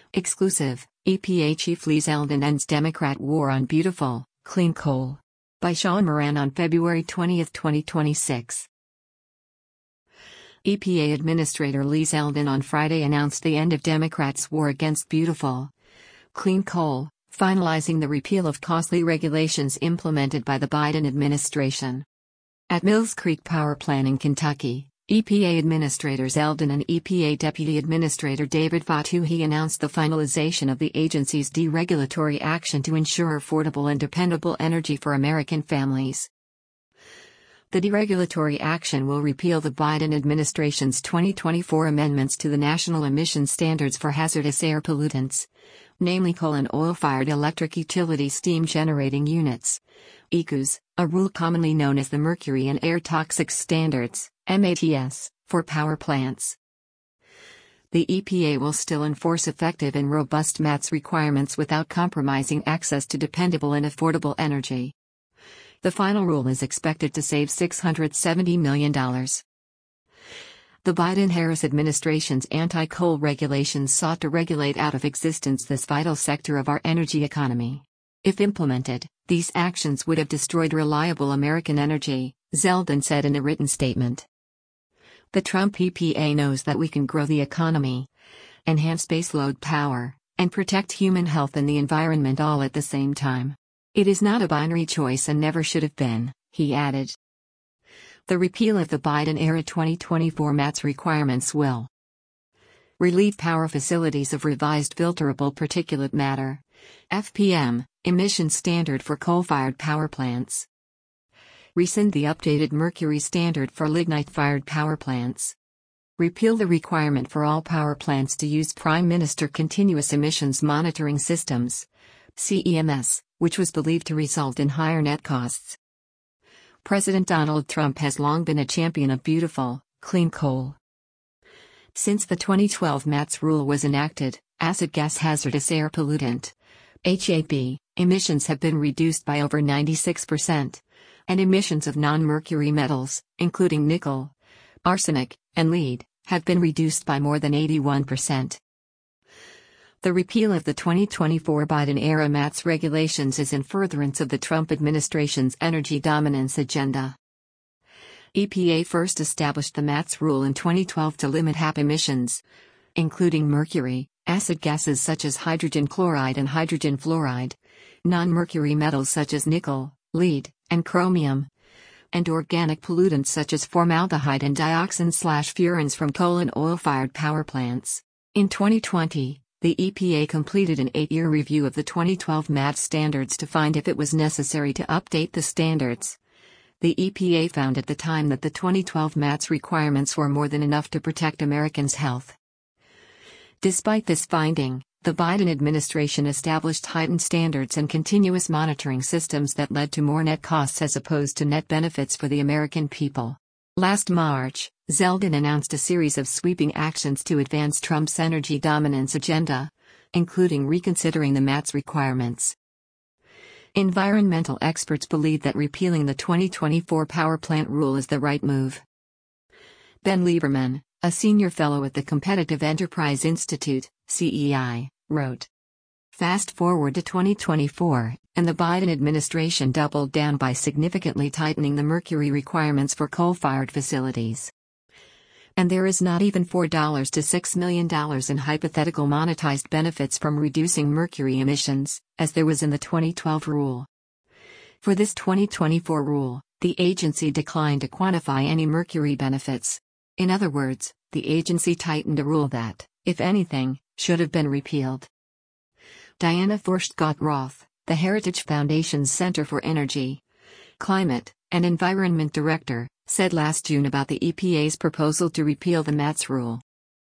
Exclusive, EPA Chief Lee Zeldin ends Democrat war on beautiful, clean coal. By Sean Moran on February 20, 2026. EPA Administrator Lee Zeldin on Friday announced the end of Democrats' war against beautiful, clean coal, finalizing the repeal of costly regulations implemented by the Biden administration. At Mills Creek Power Plant in Kentucky, EPA Administrator Zeldin and EPA Deputy Administrator David Fatuhi announced the finalization of the agency's deregulatory action to ensure affordable and dependable energy for American families. The deregulatory action will repeal the Biden administration's 2024 amendments to the National Emission Standards for Hazardous Air Pollutants, namely coal and oil-fired electric utility steam generating units, ECUs, a rule commonly known as the Mercury and Air Toxics Standards, MATS, for power plants. The EPA will still enforce effective and robust MATS requirements without compromising access to dependable and affordable energy. The final rule is expected to save $670 million. The Biden-Harris administration's anti-coal regulations sought to regulate out of existence this vital sector of our energy economy. If implemented, these actions would have destroyed reliable American energy, Zeldin said in a written statement. The Trump EPA knows that we can grow the economy, enhance baseload power, and protect human health and the environment all at the same time. It is not a binary choice and never should have been, he added. The repeal of the Biden-era 2024 MATS requirements will relieve power facilities of revised filterable particulate matter, FPM, emission standard for coal-fired power plants. Rescind the updated mercury standard for lignite-fired power plants. Repeal the requirement for all power plants to use Prime Minister Continuous Emissions Monitoring Systems, CEMS, which was believed to result in higher net costs. President Donald Trump has long been a champion of beautiful, clean coal. Since the 2012 MATS rule was enacted, acid gas hazardous air pollutant, HAP, emissions have been reduced by over 96%, and emissions of non-mercury metals, including nickel, arsenic, and lead, have been reduced by more than 81%. The repeal of the 2024 Biden-era MATS regulations is in furtherance of the Trump administration's energy dominance agenda. EPA first established the MATS rule in 2012 to limit HAP emissions, including mercury, acid gases such as hydrogen chloride and hydrogen fluoride, non-mercury metals such as nickel, lead, and chromium, and organic pollutants such as formaldehyde and dioxin/furans from coal and oil-fired power plants. In 2020, the EPA completed an 8-year review of the 2012 MATS standards to find if it was necessary to update the standards. The EPA found at the time that the 2012 MATS requirements were more than enough to protect Americans' health. Despite this finding, the Biden administration established heightened standards and continuous monitoring systems that led to more net costs as opposed to net benefits for the American people. Last March, Zeldin announced a series of sweeping actions to advance Trump's energy dominance agenda, including reconsidering the MATS requirements. Environmental experts believe that repealing the 2024 power plant rule is the right move. Ben Lieberman, a senior fellow at the Competitive Enterprise Institute, CEI, wrote. Fast forward to 2024, and the Biden administration doubled down by significantly tightening the mercury requirements for coal-fired facilities. And there is not even $4 to $6 million in hypothetical monetized benefits from reducing mercury emissions, as there was in the 2012 rule. For this 2024 rule, the agency declined to quantify any mercury benefits. In other words, the agency tightened a rule that, if anything, should have been repealed. Diana Furchtgott-Roth, the Heritage Foundation's Center for Energy, Climate, and Environment Director, said last June about the EPA's proposal to repeal the MATS rule.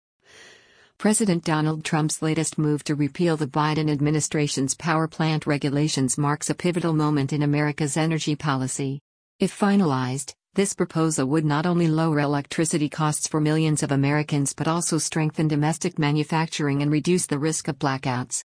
President Donald Trump's latest move to repeal the Biden administration's power plant regulations marks a pivotal moment in America's energy policy. If finalized, this proposal would not only lower electricity costs for millions of Americans but also strengthen domestic manufacturing and reduce the risk of blackouts.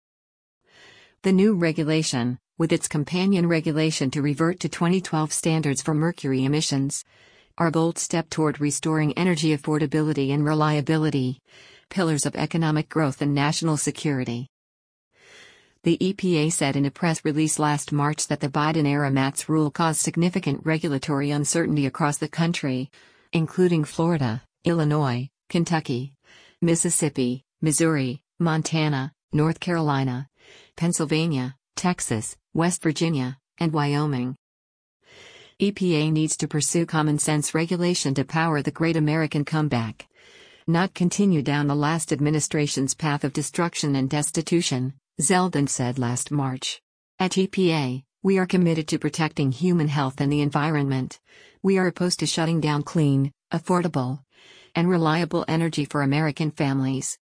The new regulation, with its companion regulation to revert to 2012 standards for mercury emissions, are a bold step toward restoring energy affordability and reliability, pillars of economic growth and national security. The EPA said in a press release last March that the Biden-era MATS rule caused significant regulatory uncertainty across the country, including Florida, Illinois, Kentucky, Mississippi, Missouri, Montana, North Carolina, Pennsylvania, Texas, West Virginia, and Wyoming. EPA needs to pursue common-sense regulation to power the great American comeback, not continue down the last administration's path of destruction and destitution, Zeldin said last March. At EPA, we are committed to protecting human health and the environment. We are opposed to shutting down clean, affordable, and reliable energy for American families.